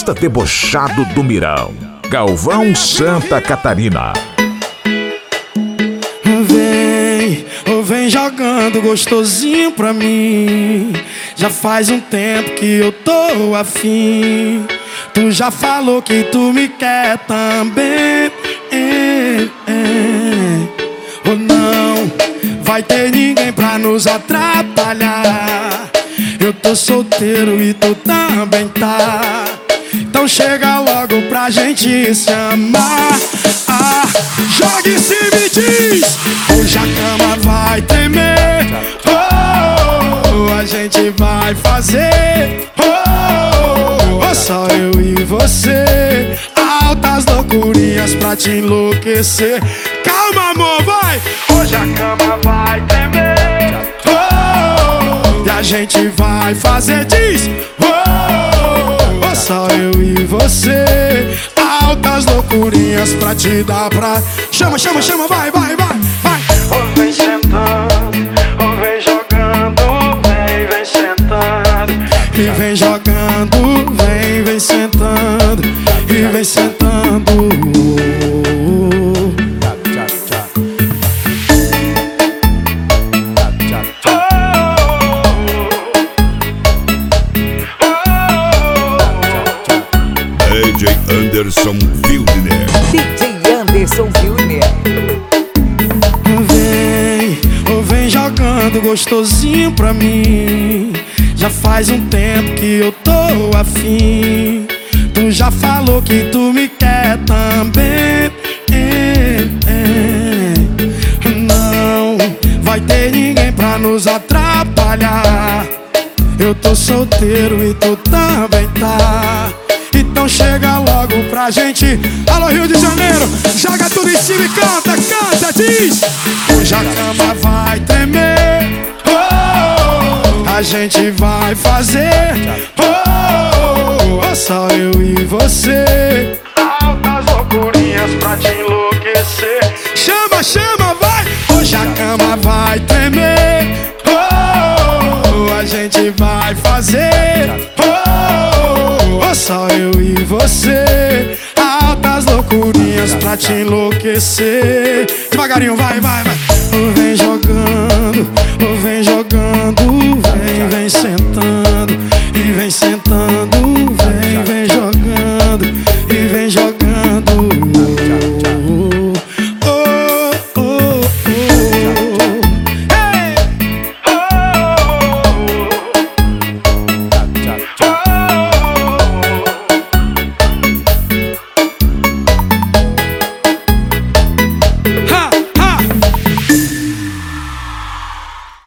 artista debochado do Mirão, Galvão, Santa Catarina. Vem jogando gostosinho pra mim. Já faz um tempo que eu tô afim. Tu já falou que tu me quer também. Ou não vai ter ninguém pra nos atrapalhar. Eu tô solteiro e tu também tá. Então chega logo pra gente se amar. Joga e se me diz. Hoje a cama vai tremer. A gente vai fazer. Só eu e você. Altas loucurinhas pra te enlouquecer. Calma, amor, vai. Hoje a cama vai tremer. E a gente vai fazer, diz. Só eu e você. Altas loucurinhas pra te dar pra... Chama, chama, chama, vai, vai, vai, vai. Vem sentando, vem jogando, vem sentando. E vem jogando, vem sentando. E vem sentando. DJ Anderson Wildner. DJ Anderson Wildner. Vem jogando gostosinho pra mim. Já faz um tempo que eu tô afim. Tu já falou que tu me quer também. Não vai ter ninguém pra nos atrapalhar. Eu tô solteiro e tu também tá. Então chega logo pra gente. Alô, Rio de Janeiro, joga tudo em cima e canta, canta, diz. Hoje a cama vai tremer. A gente vai fazer. Só eu e você. Altas loucurinhas pra te enlouquecer. Chama, chama, vai. Hoje a cama vai tremer. A gente vai fazer. Só eu e você. Altas loucurinhas pra te enlouquecer. Devagarinho, vai, vai, vai. Vem jogar.